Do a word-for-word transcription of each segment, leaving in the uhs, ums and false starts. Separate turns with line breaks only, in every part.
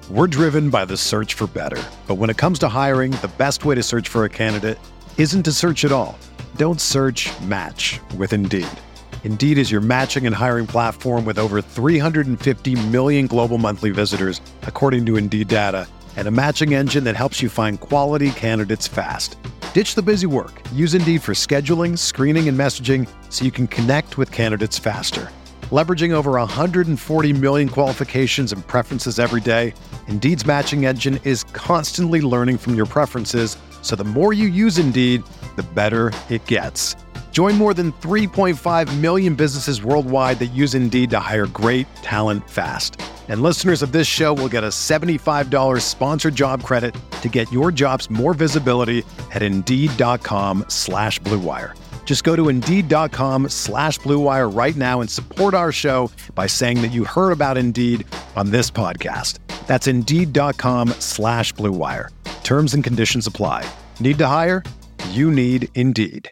We're driven by the search for better. But when it comes to hiring, the best way to search for a candidate isn't to search at all. Don't search, match with Indeed. Indeed is your matching and hiring platform with over three hundred fifty million global monthly visitors, according to Indeed data, and a matching engine that helps you find quality candidates fast. Ditch the busy work. Use Indeed for scheduling, screening, and messaging so you can connect with candidates faster. Leveraging over one hundred forty million qualifications and preferences every day, Indeed's matching engine is constantly learning from your preferences, so the more you use Indeed, the better it gets. Join more than three point five million businesses worldwide that use Indeed to hire great talent fast. And listeners of this show will get a seventy-five dollars sponsored job credit to get your jobs more visibility at Indeed.com slash Blue Wire. Just go to Indeed.com slash Blue Wire right now and support our show by saying that you heard about Indeed on this podcast. That's Indeed.com slash Blue Wire. Terms and conditions apply. Need to hire? You need Indeed.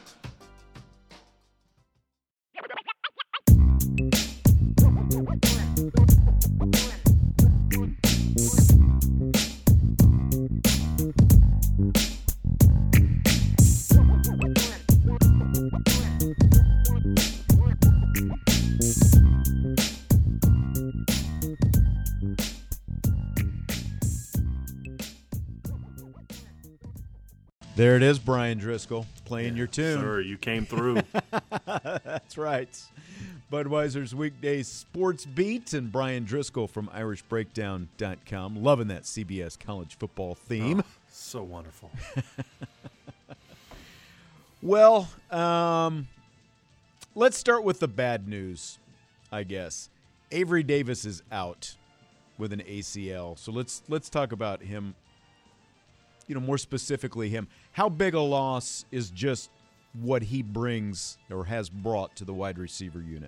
There it is, Brian Driscoll, playing
yeah,
your tune.
Sir, you came through.
That's right. Budweiser's Weekday Sports Beat and Brian Driscoll from Irish Breakdown dot com. Loving that C B S college football theme.
Oh, so wonderful.
Well, um, let's start with the bad news, I guess. Avery Davis is out with an A C L. So let's let's talk about him. You know, more specifically him. How big a loss is just what he brings or has brought to the wide receiver unit?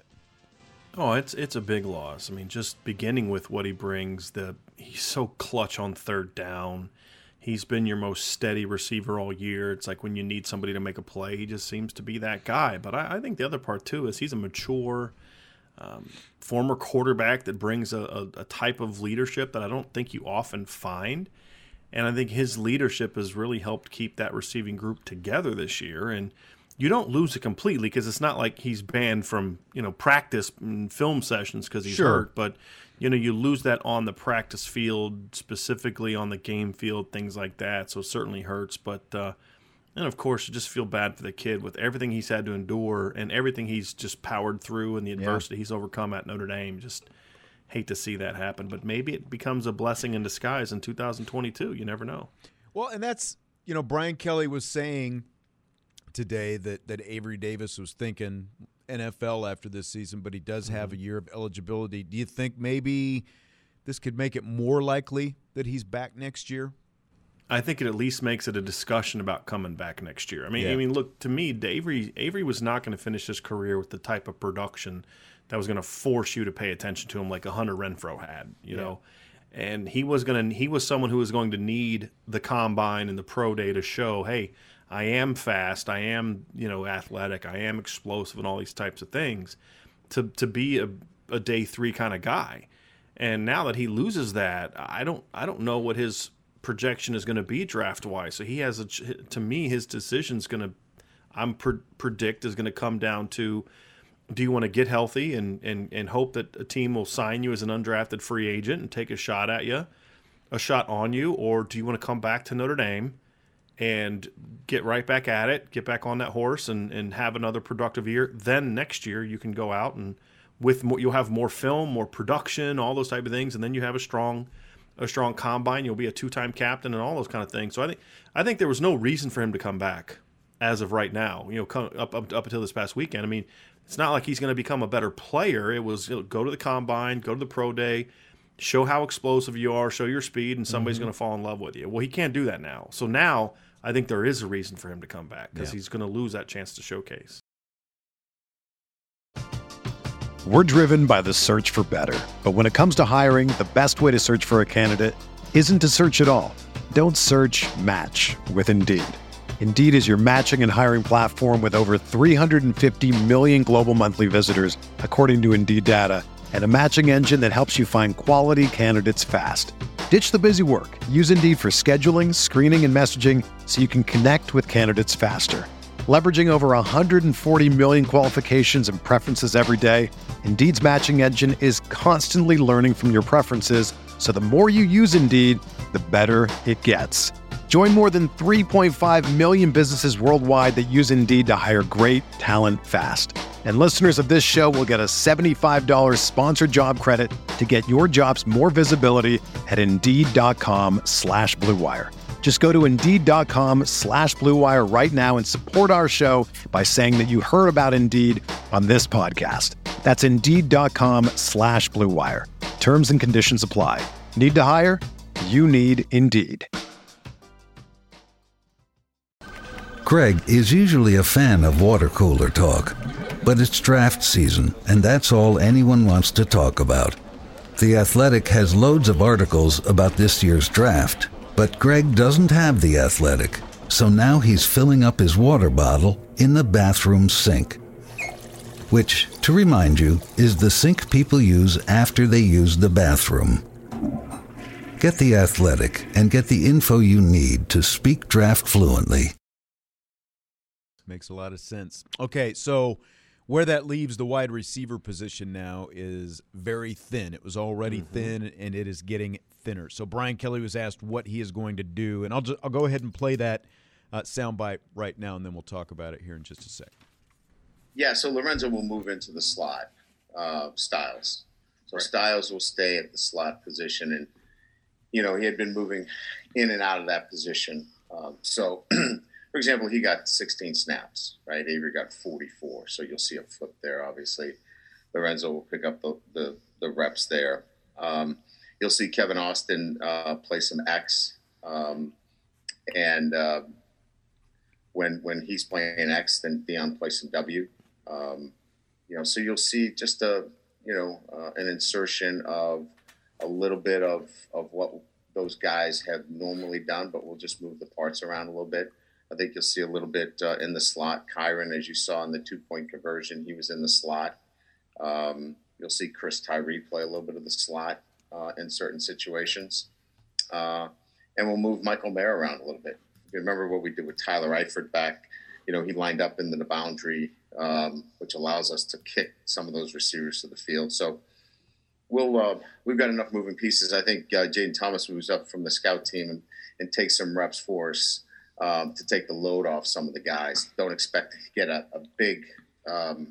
Oh, it's it's a big loss. I mean, just beginning with what he brings, the he's so clutch on third down. He's been your most steady receiver all year. It's like when you need somebody to make a play, he just seems to be that guy. But I, I think the other part, too, is he's a mature um, former quarterback that brings a, a, a type of leadership that I don't think you often find. And I think his leadership has really helped keep that receiving group together this year. And you don't lose it completely because it's not like he's banned from, you know, practice and film sessions because he's
sure.
hurt. But, you know, you lose that on the practice field, specifically on the game field, things like that. So it certainly hurts. But, uh, and of course, you just feel bad for the kid with everything he's had to endure and everything he's just powered through and the adversity yeah. he's overcome at Notre Dame. Just hate to see that happen, but maybe it becomes a blessing in disguise in two thousand twenty-two. You never know.
Well, and that's, you know, Brian Kelly was saying today that, that Avery Davis was thinking N F L after this season, but he does have mm-hmm. a year of eligibility. Do you think maybe this could make it more likely that he's back next year?
I think it at least makes it a discussion about coming back next year. I mean,
yeah.
I mean, look, to me, Avery, Avery was not going to finish his career with the type of production that was going to force you to pay attention to him like a Hunter Renfrow had, you yeah. know. And he was going to he was someone who was going to need the combine and the pro day to show, hey, I am fast, I am, you know, athletic, I am explosive and all these types of things to to be a, a day three kind of guy. And now that he loses that, I don't I don't know what his projection is going to be draft wise. So he has a to me his decision's going to I'm pre- predict is going to come down to, do you want to get healthy and, and, and hope that a team will sign you as an undrafted free agent and take a shot at you, a shot on you, or do you want to come back to Notre Dame and get right back at it, get back on that horse and, and have another productive year? Then next year you can go out and with more, you'll have more film, more production, all those type of things, and then you have a strong a strong combine. You'll be a two-time captain and all those kind of things. So I think I think there was no reason for him to come back as of right now. You know, come, up, up up until this past weekend. I mean, it's not like he's going to become a better player. It was, you know, go to the combine, go to the pro day, show how explosive you are, show your speed, and somebody's mm-hmm. going to fall in love with you. Well, he can't do that now. So now I think there is a reason for him to come back because yeah. he's going to lose that chance to showcase.
We're driven by the search for better. But when it comes to hiring, the best way to search for a candidate isn't to search at all. Don't search, match with Indeed. Indeed is your matching and hiring platform with over three hundred fifty million global monthly visitors, according to Indeed data, and a matching engine that helps you find quality candidates fast. Ditch the busy work. Use Indeed for scheduling, screening, and messaging so you can connect with candidates faster. Leveraging over one hundred forty million qualifications and preferences every day, Indeed's matching engine is constantly learning from your preferences, so the more you use Indeed, the better it gets. Join more than three point five million businesses worldwide that use Indeed to hire great talent fast. And listeners of this show will get a seventy-five dollars sponsored job credit to get your jobs more visibility at Indeed.com slash Blue Wire. Just go to Indeed.com slash Blue Wire right now and support our show by saying that you heard about Indeed on this podcast. That's Indeed.com slash Blue Wire. Terms and conditions apply. Need to hire? You need Indeed.
Craig is usually a fan of water cooler talk, but it's draft season, and that's all anyone wants to talk about. The Athletic has loads of articles about this year's draft, but Greg doesn't have The Athletic, so now he's filling up his water bottle in the bathroom sink, which, to remind you, is the sink people use after they use the bathroom. Get The Athletic and get the info you need to speak draft fluently.
Makes a lot of sense. Okay, so where that leaves the wide receiver position now is very thin. It was already mm-hmm. thin, and it is getting thinner. So Brian Kelly was asked what he is going to do, and I'll just, I'll go ahead and play that uh, soundbite right now, and then we'll talk about it here in just a sec.
Yeah, so Lorenzo will move into the slot, uh, Styles. So right. Styles will stay at the slot position, and, you know, he had been moving in and out of that position. Um, so – For example, he got sixteen snaps, right? Avery got forty-four, so you'll see a flip there, obviously. Lorenzo will pick up the, the, the reps there. Um, you'll see Kevin Austin uh, play some X, um, and uh, when when he's playing X, then Deion plays some W. Um, you know, so you'll see just a you know uh, an insertion of a little bit of, of what those guys have normally done, but we'll just move the parts around a little bit. I think you'll see a little bit uh, in the slot. Kyron, as you saw in the two-point conversion, he was in the slot. Um, you'll see Chris Tyree play a little bit of the slot uh, in certain situations. Uh, and we'll move Michael Mayer around a little bit. You remember what we did with Tyler Eifert back. You know, he lined up into the boundary, um, which allows us to kick some of those receivers to the field. So we'll uh, we've got enough moving pieces. I think uh, Jaden Thomas moves up from the scout team and, and takes some reps for us. Um, to take the load off some of the guys. Don't expect to get a, a big um,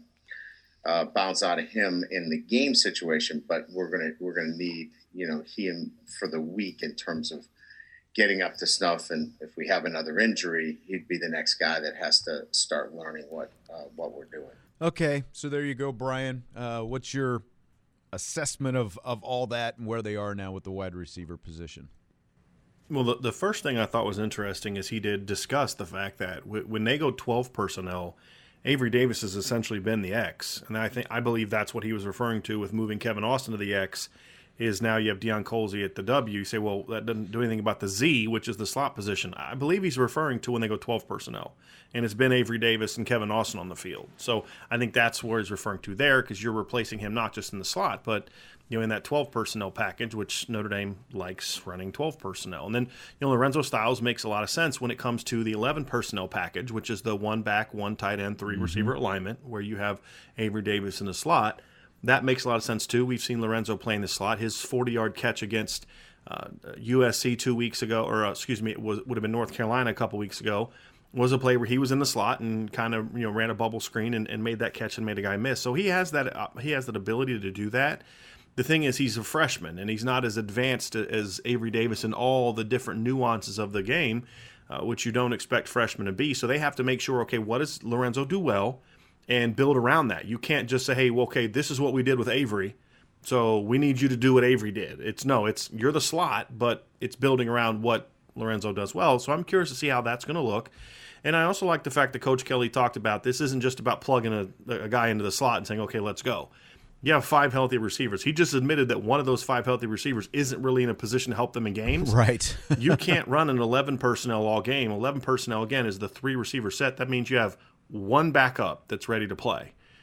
uh, bounce out of him in the game situation, but we're gonna we're gonna need you know him for the week in terms of getting up to snuff. And if we have another injury, he'd be the next guy that has to start learning what uh, what we're doing.
Okay, so there you go, Brian. Uh, what's your assessment of of all that and where they are now with the wide receiver position?
Well, the, the first thing I thought was interesting is he did discuss the fact that w- when they go twelve personnel, Avery Davis has essentially been the X. And I think I believe that's what he was referring to with moving Kevin Austin to the X, is now you have Deion Colzie at the W. You say, well, that doesn't do anything about the Z, which is the slot position. I believe he's referring to when they go twelve personnel. And it's been Avery Davis and Kevin Austin on the field. So I think that's where he's referring to there, because you're replacing him not just in the slot, but you know, in that twelve personnel package, which Notre Dame likes running twelve personnel. And then, you know, Lorenzo Styles makes a lot of sense when it comes to the eleven personnel package, which is the one back, one tight end, three mm-hmm. receiver alignment, where you have Avery Davis in the slot. That makes a lot of sense, too. We've seen Lorenzo play in the slot. His forty-yard catch against uh, U S C two weeks ago, or uh, excuse me, it was, would have been North Carolina a couple weeks ago, was a play where he was in the slot and kind of you know ran a bubble screen and, and made that catch and made a guy miss. So he has that uh, he has that ability to do that. The thing is, he's a freshman, and he's not as advanced as Avery Davis in all the different nuances of the game, uh, which you don't expect freshmen to be. So they have to make sure, okay, what does Lorenzo do well, and build around that. You can't just say, hey, well, okay, this is what we did with Avery, so we need you to do what Avery did. It's no, it's you're the slot, but it's building around what Lorenzo does well. So I'm curious to see how that's going to look. And I also like the fact that Coach Kelly talked about this isn't just about plugging a, a guy into the slot and saying, okay, let's go. You have five healthy receivers. He just admitted that one of those five healthy receivers isn't really in a position to help them in games.
Right.
You can't run an eleven personnel all game. eleven personnel, again, is the three receiver set. That means you have one backup that's ready to play.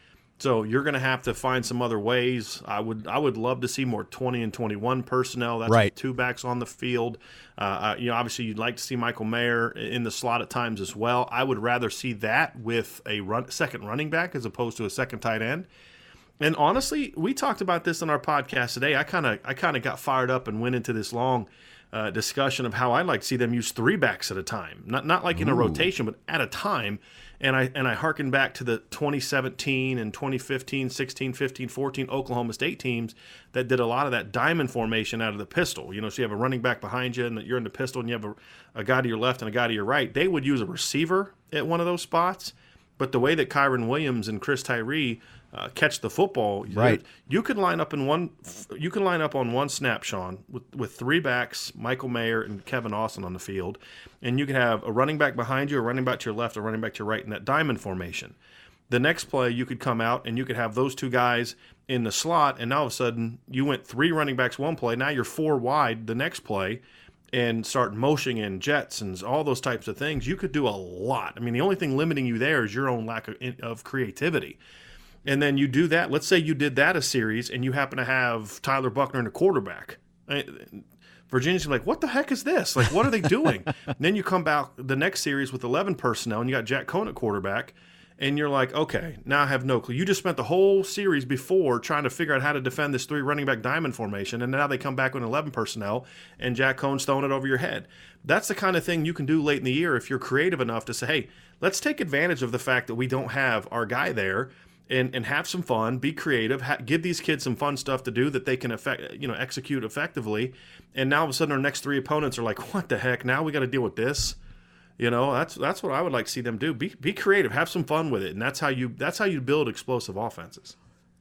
So you're going to have to find some other ways. I would I would love to see more twenty and twenty-one personnel. That's
right.
With two backs on the field. Uh, you know, obviously you'd like to see Michael Mayer in the slot at times as well. I would rather see that with a run, second running back as opposed to a second tight end. And honestly, we talked about this on our podcast today. I kind of I kind of got fired up and went into this long uh, discussion of how I'd like to see them use three backs at a time, not not like in a
Ooh.
rotation, but at a time. And I and I hearken back to the twenty seventeen and twenty fifteen, sixteen, fifteen, fourteen Oklahoma State teams that did a lot of that diamond formation out of the pistol. You know, so you have a running back behind you, and you're in the pistol, and you have a, a guy to your left and a guy to your right. They would use a receiver at one of those spots. But the way that Kyron Williams and Chris Tyree uh, catch the football,
right.
you could line up in one. You can line up on one snap, Sean, with with three backs, Michael Mayer and Kevin Austin on the field, and you could have a running back behind you, a running back to your left, a running back to your right in that diamond formation. The next play, you could come out and you could have those two guys in the slot, and now all of a sudden you went three running backs one play. Now you're four wide the next play. And start motioning in jets and all those types of things. You could do a lot. I mean, the only thing limiting you there is your own lack of, of creativity. And then you do that. Let's say you did that a series and you happen to have Tyler Buckner and a quarterback. I, Virginia's like, what the heck is this? Like, what are they doing? And then you come back the next series with eleven personnel and you got Jack Cohn at quarterback. And you're like, okay, now I have no clue. You just spent the whole series before trying to figure out how to defend this three running back diamond formation, and now they come back with eleven personnel, and Jack Cohn's throwing it over your head. That's the kind of thing you can do late in the year if you're creative enough to say, hey, let's take advantage of the fact that we don't have our guy there and, and have some fun, be creative, ha- give these kids some fun stuff to do that they can effect, you know, execute effectively. And now all of a sudden our next three opponents are like, what the heck? Now we got to deal with this. You know, that's that's what I would like to see them do. Be be creative, have some fun with it, and that's how you that's how you build explosive offenses.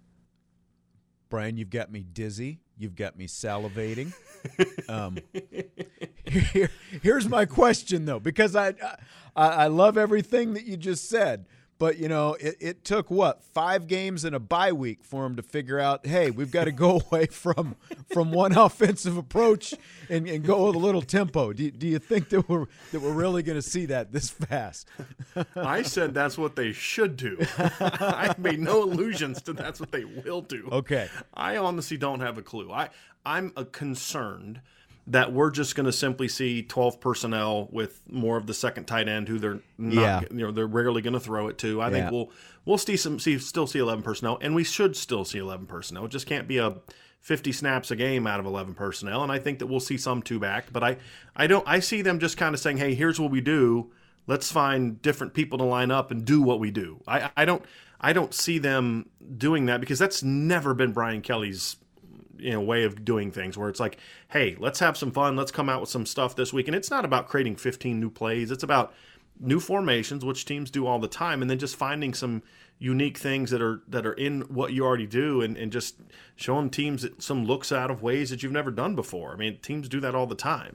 Brian, you've got me dizzy. You've got me salivating. um, here, here's my question, though, because I, I I love everything that you just said. But, you know, it, it took, what, five games and a bye week for him to figure out, hey, we've got to go away from from one offensive approach and, and go with a little tempo. Do, do you think that we're that we're really going to see that this fast?
I said that's what they should do. I made no allusions to that's what they will do.
Okay.
I honestly don't have a clue. I, I'm a concerned that we're just going to simply see twelve personnel with more of the second tight end who they're not,
yeah.
you know, they're rarely going to throw it to. I
yeah.
think we'll we'll see some see still see eleven personnel, and we should still see eleven personnel. It just can't be a fifty snaps a game out of eleven personnel, and I think that we'll see some two back. But I I don't I see them just kind of saying, hey, here's what we do. Let's find different people to line up and do what we do. I I don't I don't see them doing that because that's never been Brian Kelly's you know, way of doing things where it's like, hey, let's have some fun. Let's come out with some stuff this week. And it's not about creating fifteen new plays. It's about new formations, which teams do all the time, and then just finding some unique things that are that are in what you already do and, and just showing teams some looks out of ways that you've never done before. I mean, teams do that all the time.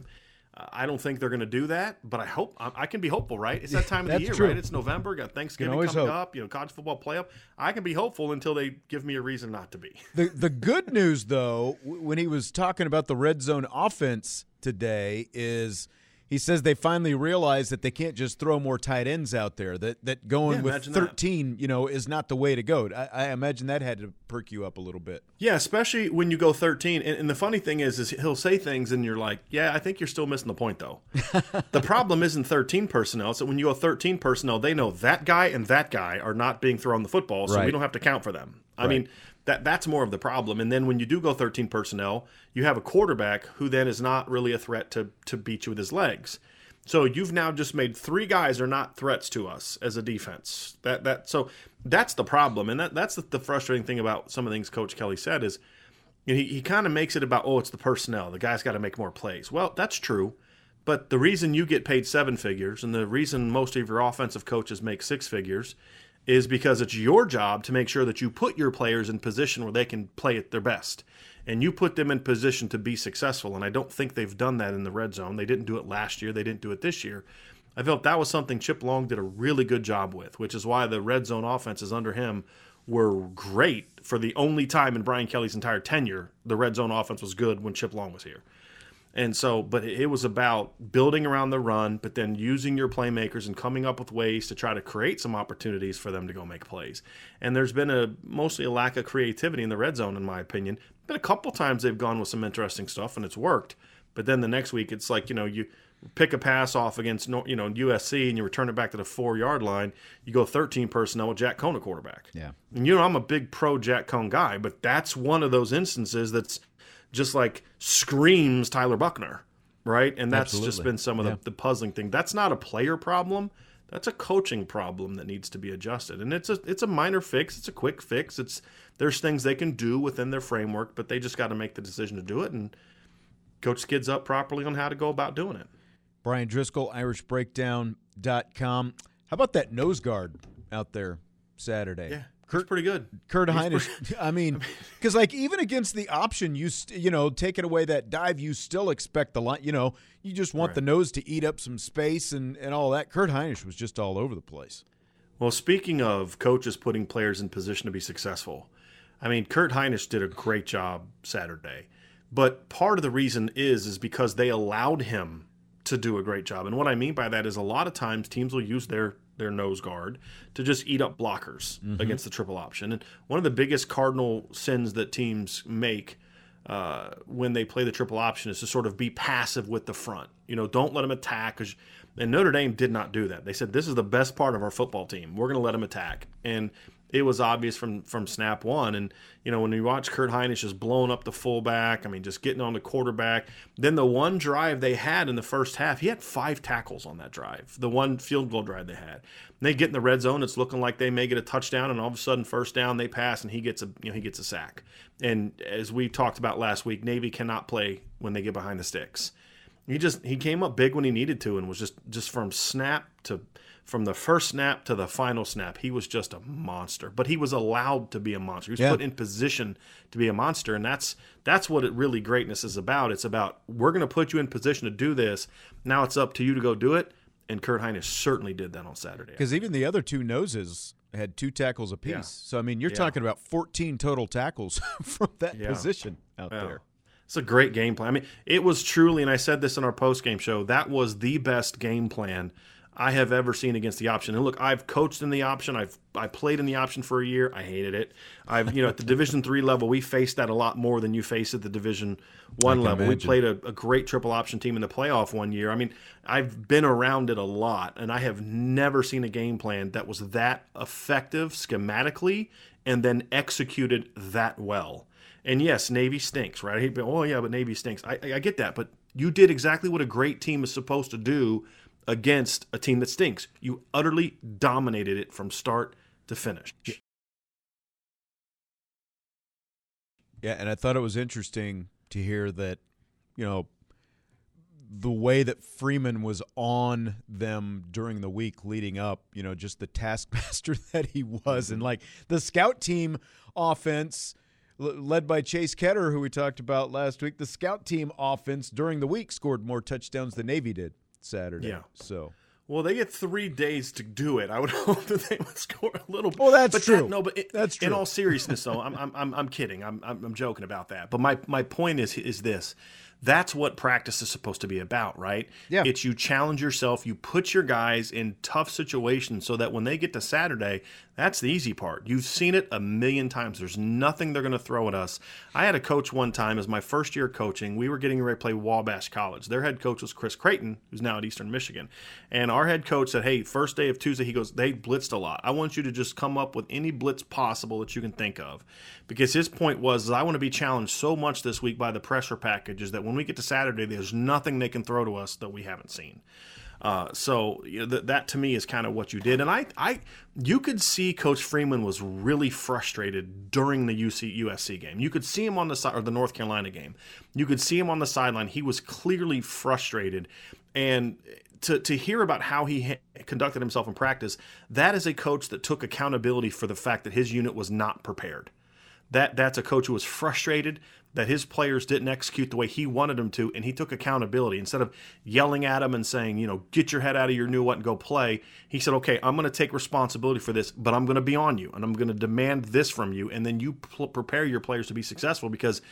I don't think they're going to do that, but I hope I can be hopeful, right? It's that time of the year,
true.
right? It's November, got Thanksgiving coming
hope.
up, you know, college football playoff. I can be hopeful until they give me a reason not to be.
The the good news, though, when he was talking about the red zone offense today, is he says they finally realized that they can't just throw more tight ends out there. That that going
yeah,
with thirteen, that. you know, is not the way to go. I, I imagine that had to perk you up a little bit.
Yeah, especially when you go thirteen. And, and the funny thing is, is he'll say things and you're like, yeah, I think you're still missing the point, though. The problem isn't thirteen personnel. So when you go thirteen personnel, they know that guy and that guy are not being thrown the football, so
right.
we don't have to count for them. I
right.
mean, that that's more of the problem. And then when you do go thirteen personnel, you have a quarterback who then is not really a threat to to beat you with his legs. So you've now just made three guys are not threats to us as a defense. That that so that's the problem, and that that's the, the frustrating thing about some of the things Coach Kelly said is, you know, he he kind of makes it about oh it's the personnel. The guy's got to make more plays. Well, that's true, but the reason you get paid seven figures and the reason most of your offensive coaches make six figures is because it's your job to make sure that you put your players in position where they can play at their best. And you put them in position to be successful, and I don't think they've done that in the red zone. They didn't do it last year. They didn't do it this year. I felt that was something Chip Long did a really good job with, which is why the red zone offenses under him were great for the only time in Brian Kelly's entire tenure the red zone offense was good when Chip Long was here. And so, but it was about building around the run, but then using your playmakers and coming up with ways to try to create some opportunities for them to go make plays. And there's been a mostly a lack of creativity in the red zone, in my opinion. But a couple times they've gone with some interesting stuff and it's worked. But then the next week it's like, you know, you pick a pass off against, you know, U S C and you return it back to the four-yard line. You go thirteen personnel with Jack Cohn at quarterback.
Yeah.
And, you know, I'm a big pro Jack Cohn guy, but that's one of those instances that's just like screams Tyler Buchner, right? And that's
Absolutely.
just been some of
yeah.
the, the puzzling thing. That's not a player problem. That's a coaching problem that needs to be adjusted. And it's a it's a minor fix. It's a quick fix. It's there's things they can do within their framework, but they just got to make the decision to do it and coach kids up properly on how to go about doing it.
Brian Driscoll, Irish Breakdown dot com. How about that nose guard out there Saturday?
Yeah. Kurt's pretty good.
Kurt
He's
Hinish.
pretty-
I mean, because like even against the option, you st- you know, taking away that dive, you still expect the line. You know, you just want
Right.
the nose to eat up some space and, and all that. Kurt Hinish was just all over the place.
Well, speaking of coaches putting players in position to be successful, I mean, Kurt Hinish did a great job Saturday. But part of the reason is is because they allowed him to do a great job. And what I mean by that is a lot of times teams will use their their nose guard to just eat up blockers mm-hmm. against the triple option. And one of the biggest cardinal sins that teams make uh, when they play the triple option is to sort of be passive with the front. You know, don't let them attack. And Notre Dame did not do that. They said, this is the best part of our football team. We're going to let them attack. And it was obvious from from snap one. And, you know, when you watch Kurt Hinish just blowing up the fullback, I mean, just getting on the quarterback. Then the one drive they had in the first half, he had five tackles on that drive, the one field goal drive they had. And they get in the red zone, it's looking like they may get a touchdown, and all of a sudden first down, they pass, and he gets a you know he gets a sack. And as we talked about last week, Navy cannot play when they get behind the sticks. He just he came up big when he needed to, and was just just from snap to from the first snap to the final snap, he was just a monster. But he was allowed to be a monster. He was
yeah.
put in position to be a monster, and that's that's what it really greatness is about. It's about we're going to put you in position to do this. Now it's up to you to go do it. And Kurt Hinish certainly did that on Saturday.
Because even the other two noses had two tackles apiece.
Yeah.
So I mean, you're
yeah.
talking about fourteen total tackles from that
yeah.
position out
yeah.
there.
It's a great game plan. I mean, it was truly, and I said this in our post-game show, that was the best game plan I have ever seen against the option. And look, I've coached in the option. I've I played in the option for a year. I hated it. I've you know at the Division three level, we faced that a lot more than you face at the Division one level.
imagine.
We played a, a great triple option team in the playoff one year. I mean, I've been around it a lot, and I have never seen a game plan that was that effective schematically and then executed that well. And yes, Navy stinks, right? I hate, oh yeah, but Navy stinks. I, I get that, but you did exactly what a great team is supposed to do against a team that stinks. You utterly dominated it from start to finish.
Yeah, and I thought it was interesting to hear that, you know, the way that Freeman was on them during the week leading up, you know, just the taskmaster that he was. And like the scout team offense led by Chase Ketter, who we talked about last week, the scout team offense during the week scored more touchdowns than Navy did Saturday.
Yeah.
So,
well, they get three days to do it. I would hope that they would score a little.
Well, that's
but
true.
That, no, but it,
that's true.
In all seriousness, though, I'm I'm I'm, I'm kidding. I'm, I'm I'm joking about that. But my my point is is this. That's what practice is supposed to be about, right?
Yeah.
It's you challenge yourself, you put your guys in tough situations so that when they get to Saturday, that's the easy part. You've seen it a million times. There's nothing they're going to throw at us. I had a coach one time as my first year coaching. We were getting ready to play Wabash College. Their head coach was Chris Creighton, who's now at Eastern Michigan. And our head coach said, hey, first day of Tuesday, he goes, they blitzed a lot. I want you to just come up with any blitz possible that you can think of. Because his point was, is I want to be challenged so much this week by the pressure packages that when we get to Saturday, there's nothing they can throw to us that we haven't seen. Uh, so you know, th- that to me is kind of what you did. And I, I, you could see Coach Freeman was really frustrated during the U C U S C game. You could see him on the side, or the North Carolina game. You could see him on the sideline. He was clearly frustrated. And to to hear about how he ha- conducted himself in practice, that is a coach that took accountability for the fact that his unit was not prepared. That that's a coach who was frustrated that his players didn't execute the way he wanted them to, and he took accountability. Instead of yelling at them and saying, you know, get your head out of your new what and go play, he said, okay, I'm going to take responsibility for this, but I'm going to be on you, and I'm going to demand this from you, and then you pl- prepare your players to be successful because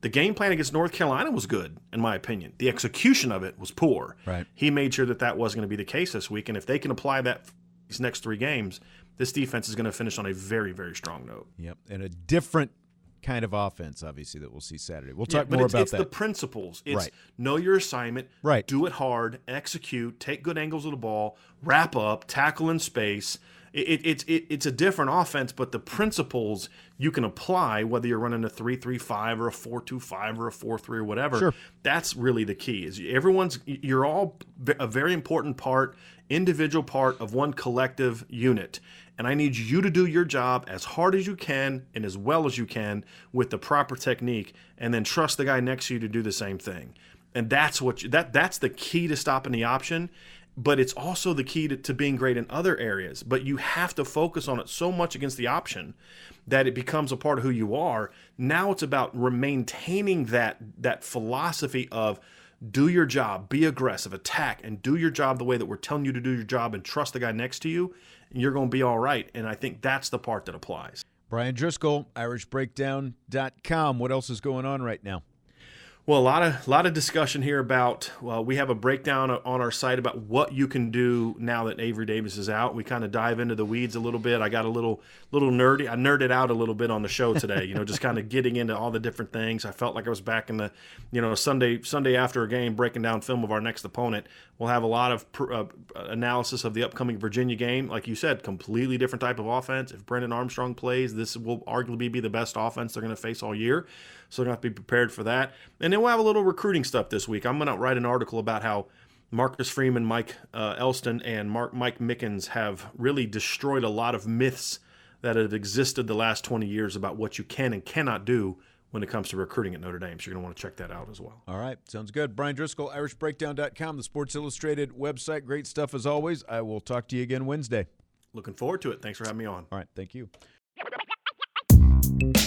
The game plan against North Carolina was good, in my opinion. The execution of it was poor.
Right.
He made sure that that wasn't going to be the case this week, and if they can apply that these next three games, this defense is going to finish on a very, very strong note.
Yep, and a different kind of offense, obviously, that we'll see Saturday. We'll talk
yeah, but
more
it's,
about
it's
that.
It's the principles. It's
right.
know your assignment,
right.
do it hard, execute, take good angles of the ball, wrap up, tackle in space. It, it, it's it, it's a different offense, but the principles you can apply, whether you're running a three three five or a four two five or a four three or whatever.
Sure.
That's really the key. Is everyone's you're all a very important part, individual part of one collective unit. And I need you to do your job as hard as you can and as well as you can with the proper technique, and then trust the guy next to you to do the same thing. And that's what you, that that's the key to stopping the option. But it's also the key to, to being great in other areas. But you have to focus on it so much against the option that it becomes a part of who you are. Now it's about maintaining that that philosophy of do your job, be aggressive, attack, and do your job the way that we're telling you to do your job, and trust the guy next to you, and you're going to be all right. And I think that's the part that applies.
Brian Driscoll, Irish Breakdown dot com. What else is going on right now?
Well, a lot of lot of discussion here about, well, we have a breakdown on our site about what you can do now that Avery Davis is out. We kind of dive into the weeds a little bit. I got a little little nerdy. I nerded out a little bit on the show today, you know, just kind of getting into all the different things. I felt like I was back in the, you know, Sunday Sunday after a game breaking down film of our next opponent. We'll have a lot of pr- uh, analysis of the upcoming Virginia game. Like you said, completely different type of offense. If Brennan Armstrong plays, this will arguably be the best offense they're going to face all year. So they're going to have to be prepared for that. And then we'll have a little recruiting stuff this week. I'm going to write an article about how Marcus Freeman, Mike uh, Elston, and Mark, Mike Mickens have really destroyed a lot of myths that have existed the last twenty years about what you can and cannot do when it comes to recruiting at Notre Dame. So you're going to want to check that out as well.
All right. Sounds good. Brian Driscoll, Irish Breakdown dot com, the Sports Illustrated website. Great stuff as always. I will talk to you again Wednesday.
Looking forward to it. Thanks for having me on.
All right. Thank you.